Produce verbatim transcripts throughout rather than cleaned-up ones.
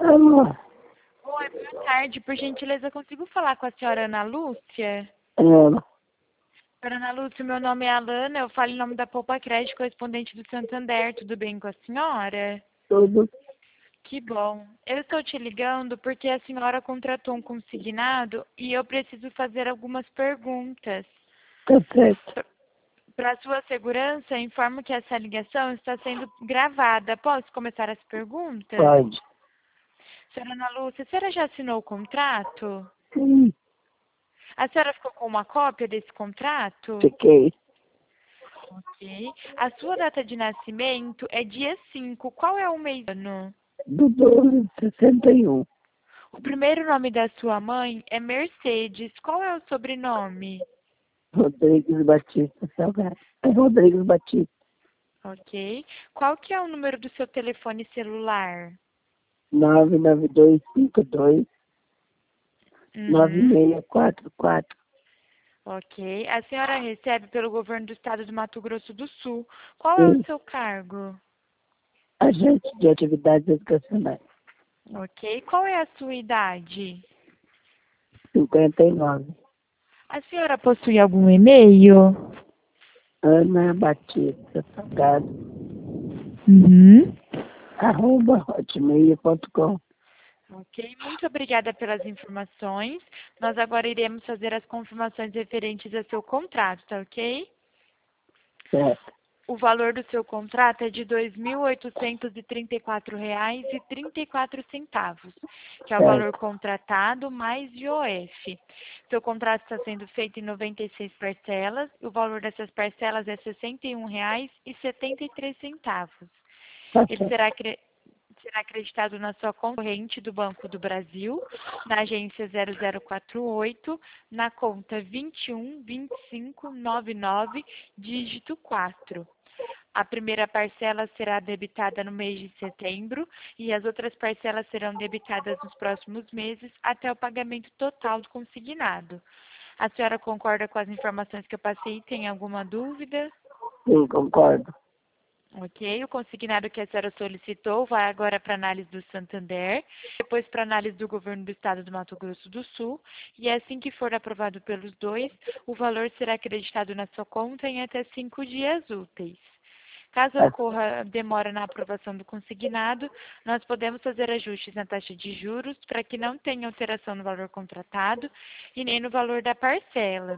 Alô? Oi, boa tarde. Por gentileza, consigo falar com a senhora Ana Lúcia? Ela, Senhora Ana Lúcia, meu nome é Alana, eu falo em nome da Poupa Crédito, correspondente do Santander. Tudo bem com a senhora? tudo Que bom. Eu estou te ligando porque a senhora contratou um consignado e eu preciso fazer algumas perguntas. tá certo. Para sua segurança, informo que essa ligação está sendo gravada. Posso começar as perguntas? Pode. Senhora Ana Lúcia, a senhora já assinou o contrato? Sim, A senhora ficou com uma cópia desse contrato? fiquei. Ok. A sua data de nascimento é dia cinco. Qual é o mês do ano? Do doze, sessenta e um. O primeiro nome da sua mãe é Mercedes. Qual é o sobrenome? Rodrigues Batista Salgado. É Rodrigues Batista. Ok. Qual que é o número do seu telefone celular? nove nove dois cinco dois nove Uhum. seis quatro quatro. Ok. A senhora recebe pelo governo do estado do Mato Grosso do Sul. Qual é o Sim, seu cargo? agente de atividades educacionais. Ok. Qual é a sua idade? cinquenta e nove. A senhora possui algum e-mail? Ana Batista Salgado. Uhum. Arroba hotmail ponto com. Ok, muito obrigada pelas informações. Nós agora iremos fazer as confirmações referentes ao seu contrato, tá ok? Certo, O valor do seu contrato é de dois mil oitocentos e trinta e quatro reais e trinta e quatro centavos, que é o valor certo, contratado mais I O F. Seu contrato está sendo feito em noventa e seis parcelas, e o valor dessas parcelas é sessenta e um reais e setenta e três centavos. tá Ele certo. será cre- será acreditado na sua concorrente do Banco do Brasil, na agência zero zero quatro oito, na conta vinte e um, vinte e cinco, noventa e nove, dígito quatro. A primeira parcela será debitada no mês de setembro e as outras parcelas serão debitadas nos próximos meses até o pagamento total do consignado. A senhora concorda com as informações que eu passei? Tem alguma dúvida? Sim, concordo. Ok, o consignado que a senhora solicitou vai agora para análise do Santander, depois para análise do governo do estado do Mato Grosso do Sul, e assim que for aprovado pelos dois, o valor será acreditado na sua conta em até cinco dias úteis. Caso Tá ocorra demora na aprovação do consignado, nós podemos fazer ajustes na taxa de juros para que não tenha alteração no valor contratado e nem no valor da parcela.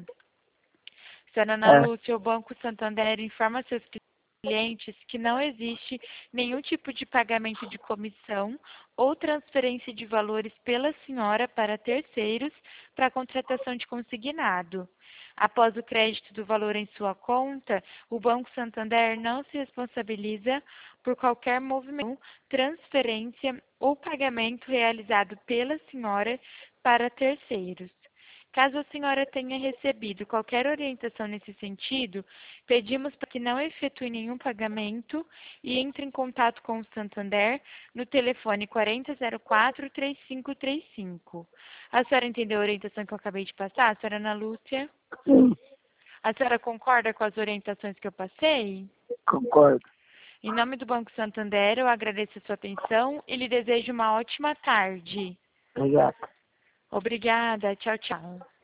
Senhora Ana certo. Lúcia, o Banco Santander informa seus clientes que não existe nenhum tipo de pagamento de comissão ou transferência de valores pela senhora para terceiros para a contratação de consignado. Após o crédito do valor em sua conta, o Banco Santander não se responsabiliza por qualquer movimento, transferência ou pagamento realizado pela senhora para terceiros. Caso a senhora tenha recebido qualquer orientação nesse sentido, pedimos para que não efetue nenhum pagamento e entre em contato com o Santander no telefone quarenta zero quatro, trinta e cinco trinta e cinco. A senhora entendeu a orientação que eu acabei de passar, a senhora Ana Lúcia? Sim, A senhora concorda com as orientações que eu passei? concordo. Em nome do Banco Santander, eu agradeço a sua atenção e lhe desejo uma ótima tarde. Obrigado. Obrigada. Tchau, tchau.